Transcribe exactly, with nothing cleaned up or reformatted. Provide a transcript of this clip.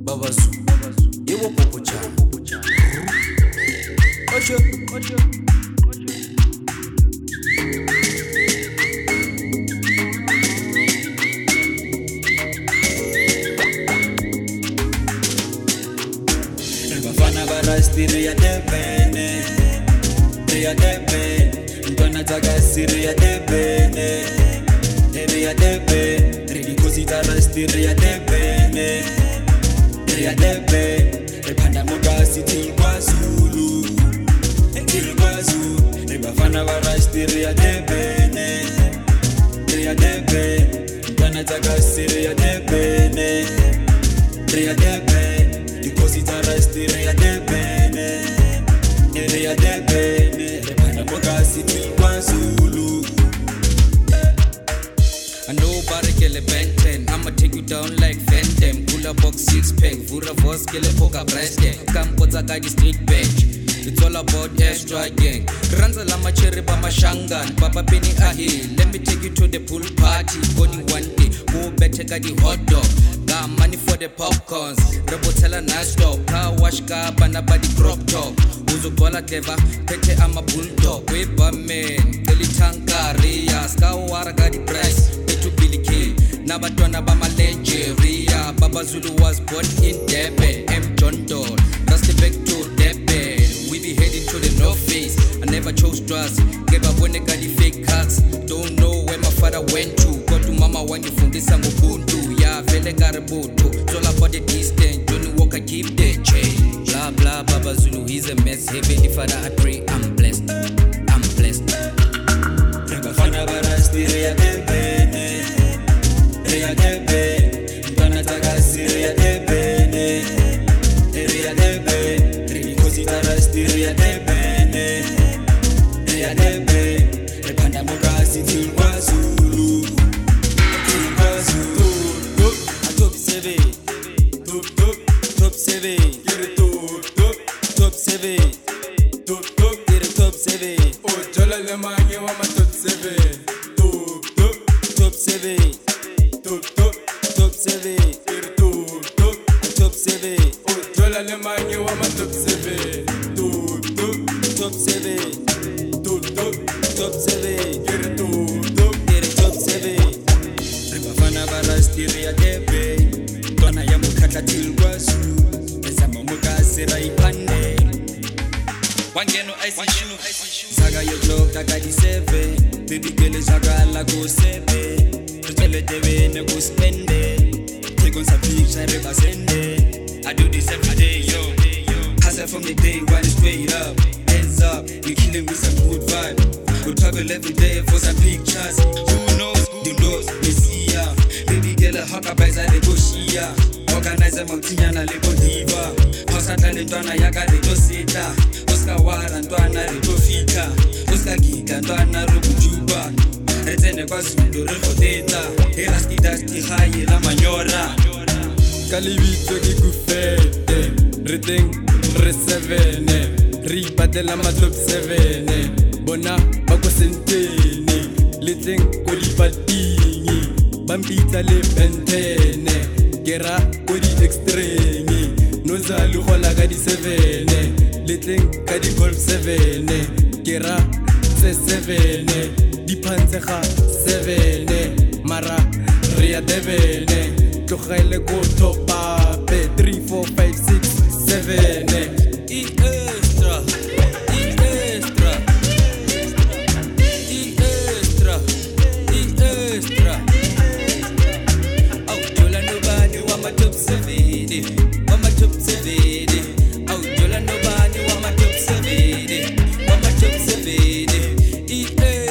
Babazu, Ewo Popocha. Ocho, Ocho. Bafana barastiri ya debene, ya debene. Ntwana taka siri ya debene, ya debene. Rikosita rastiri ya debene, ya debene. Repanda mugasi tilwa Zulu, tilwa Zulu. Bafana barastiri ya debene, ya debene. Ntwana taka siri ya debene, ya debene. Cosita restire ya debene, ere ya debene. Repanda mokasi tilwa Zulu. I know about it, kill a Ben ten. I'ma take you down like Phantom. Pull a box six pack, Vura Voss, kill a poker breast. Come put a guy the street bench. It's all about extra gang. Ranza lama cherry bama shangan. Papa penny ahi. Let me take you to the pool party. Body one day. Go better got the hot dog. Got money for the popcorns. Robotella nice stop. Car wash car bana body crop top. Uzo gola deva. Pete ama bulldog. Weba man. Deli tanka ria. Skawara got the price. Betu Billy K. Nabatwana bama Nigeria. Baba Zulu was born in Debe. M. John Doe. That's the back to Debe. We be heading to the north face. I never chose trust. Gave up when they got the fake cuts. Don't know where my father went to. Go to mama when you from this Ubuntu. Yeah, vele gaributu. It's all about the distance. Johnny Walker keep the change. Blah blah Baba Zulu, he's a mess. Heavenly Father, I pray I'm blessed. I'm blessed. Bafana barastiri ya debene, ya debene. Ntwana taka siri ya debene, ya debene. Rikosita rastiri ya debene, ya debene. Repanda mokasi tilwa Zulu, tilwa Zulu. Top seven, Top top top seven, get it top top top seven, top top. get it top seven, Oh jola le manye wa ma top seven. Top top top seven, top top top seven, get it top top. top seven, Oh jola le manye wa ma top seven. Top top top seven, top top top seven, get it top top. get it top seven. Bafana barastiri ya debe. Ntwana ya mukhatla tilwa Zulu. Ezama mukasira ipande. Wangeno ice shoe, Saga yo clock taka di seven. Baby girl saga la go seven. Tutele debe ne go spende. Take on some picture reba sende. I do this every day yo. Hustle from the day one straight up. Hands up, we killing with some good vibe. We travel every day for some pictures. Who knows? Who knows? We see ya. Baby girl a hawker by side go shia. Organize a mountain le go diva. House at the Donna yaga de go sita. Oscar Wara Donna de go fika. Oscar Giga Donna Rubujuba. Retene kwa Zulu Refo Data. Elasti Dasti Haye la Manyora. Kalibito ki kufete. Reteng re sevene. Ripate la ma top sevene. Bona bako sentene. Leteng ko di patingi. Bambita le pentene. Kera ko di extreme. Nozalu gola ka di sevene. Leteng ka di golf sevene. Kera se sevene. Di pantsega sevene. Mara ria devene. Tlogele go topa pe three four five six seven. E extra, e extra, e extra, e extra. Oh, jola nobody wa ma top seven, wa ma top seven. Oh, jola nobody wa ma top seven, wa ma top seven. E